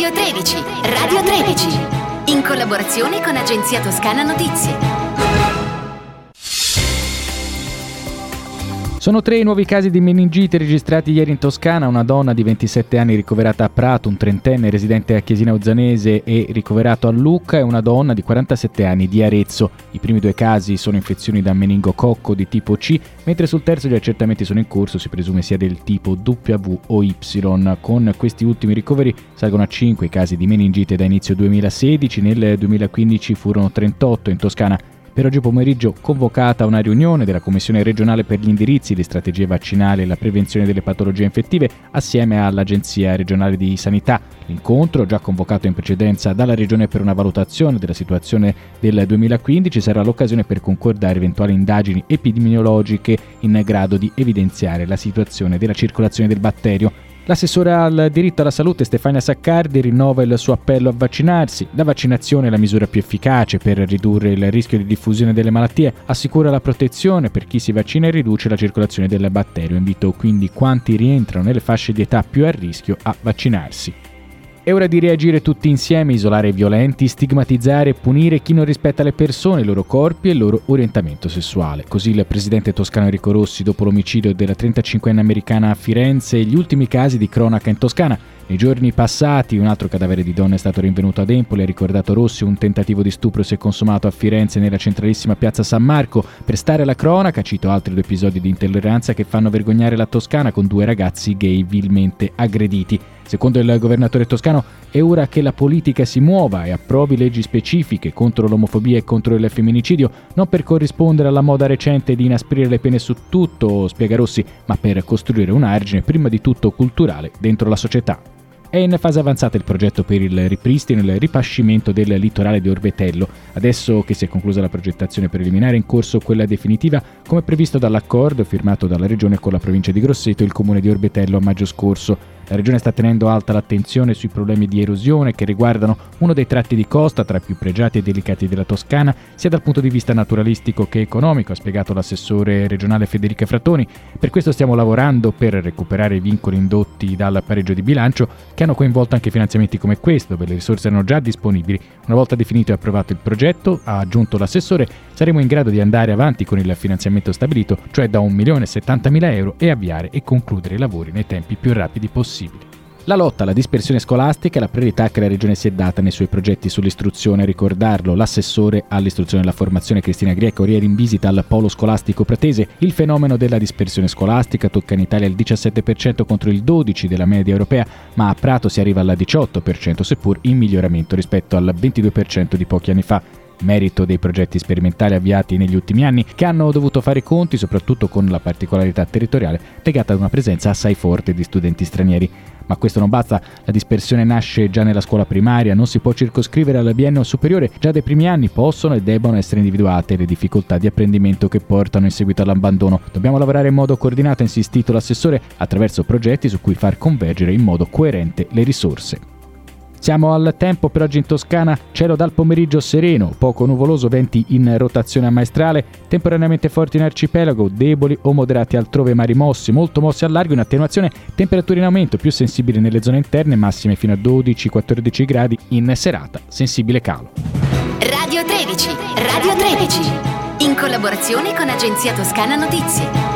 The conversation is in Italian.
Radio 13, Radio 13, in collaborazione con Agenzia Toscana Notizie. Sono 3 i nuovi casi di meningite registrati ieri in Toscana. Una donna di 27 anni ricoverata a Prato, un trentenne residente a Chiesina Uzzanese e ricoverato a Lucca e una donna di 47 anni di Arezzo. I primi 2 casi sono infezioni da meningococco di tipo C, mentre sul terzo gli accertamenti sono in corso, si presume sia del tipo W o Y. Con questi ultimi ricoveri salgono a 5 i casi di meningite da inizio 2016, nel 2015 furono 38 in Toscana. Per oggi pomeriggio convocata una riunione della Commissione regionale per gli indirizzi, le strategie vaccinali e la prevenzione delle patologie infettive assieme all'Agenzia regionale di sanità. L'incontro, già convocato in precedenza dalla Regione per una valutazione della situazione del 2015, sarà l'occasione per concordare eventuali indagini epidemiologiche in grado di evidenziare la situazione della circolazione del batterio. L'assessore al diritto alla salute Stefania Saccardi rinnova il suo appello a vaccinarsi. La vaccinazione è la misura più efficace per ridurre il rischio di diffusione delle malattie, assicura la protezione per chi si vaccina e riduce la circolazione del batterio. Invito quindi quanti rientrano nelle fasce di età più a rischio a vaccinarsi. È ora di reagire tutti insieme, isolare i violenti, stigmatizzare e punire chi non rispetta le persone, i loro corpi e il loro orientamento sessuale. Così il presidente toscano Enrico Rossi dopo l'omicidio della 35enne americana a Firenze e gli ultimi casi di cronaca in Toscana. Nei giorni passati un altro cadavere di donna è stato rinvenuto ad Empoli, ha ricordato Rossi. Un tentativo di stupro si è consumato a Firenze nella centralissima piazza San Marco. Per stare alla cronaca cito altri 2 episodi di intolleranza che fanno vergognare la Toscana, con 2 ragazzi gay vilmente aggrediti. Secondo il governatore toscano è ora che la politica si muova e approvi leggi specifiche contro l'omofobia e contro il femminicidio, non per corrispondere alla moda recente di inasprire le pene su tutto, spiega Rossi, ma per costruire un argine prima di tutto culturale dentro la società. È in fase avanzata il progetto per il ripristino e il ripascimento del litorale di Orbetello. Adesso che si è conclusa la progettazione preliminare, è in corso quella definitiva, come previsto dall'accordo firmato dalla Regione con la provincia di Grosseto e il comune di Orbetello a maggio scorso. La Regione sta tenendo alta l'attenzione sui problemi di erosione che riguardano uno dei tratti di costa tra i più pregiati e delicati della Toscana, sia dal punto di vista naturalistico che economico, ha spiegato l'assessore regionale Federica Frattoni. Per questo stiamo lavorando per recuperare i vincoli indotti dal pareggio di bilancio, che hanno coinvolto anche finanziamenti come questo, dove le risorse erano già disponibili. Una volta definito e approvato il progetto, ha aggiunto l'assessore, saremo in grado di andare avanti con il finanziamento stabilito, cioè da 1.070.000 euro, e avviare e concludere i lavori nei tempi più rapidi possibili. La lotta alla dispersione scolastica è la priorità che la Regione si è data nei suoi progetti sull'istruzione. A ricordarlo l'assessore all'istruzione e alla formazione Cristina Greco, ieri in visita al polo scolastico pratese. Il fenomeno della dispersione scolastica tocca in Italia il 17% contro il 12% della media europea, ma a Prato si arriva al 18%, seppur in miglioramento rispetto al 22% di pochi anni fa. Merito dei progetti sperimentali avviati negli ultimi anni, che hanno dovuto fare i conti soprattutto con la particolarità territoriale legata ad una presenza assai forte di studenti stranieri. Ma questo non basta, la dispersione nasce già nella scuola primaria, non si può circoscrivere al biennio superiore, già dai primi anni possono e debbono essere individuate le difficoltà di apprendimento che portano in seguito all'abbandono. Dobbiamo lavorare in modo coordinato, ha insistito l'assessore, attraverso progetti su cui far convergere in modo coerente le risorse. Siamo al tempo per oggi in Toscana, cielo dal pomeriggio sereno, poco nuvoloso, venti in rotazione a maestrale, temporaneamente forti in arcipelago, deboli o moderati altrove, mari mossi, molto mossi al largo, in attenuazione, temperature in aumento, più sensibili nelle zone interne, massime fino a 12-14 gradi, in serata, sensibile calo. Radio 13, Radio 13, in collaborazione con Agenzia Toscana Notizie.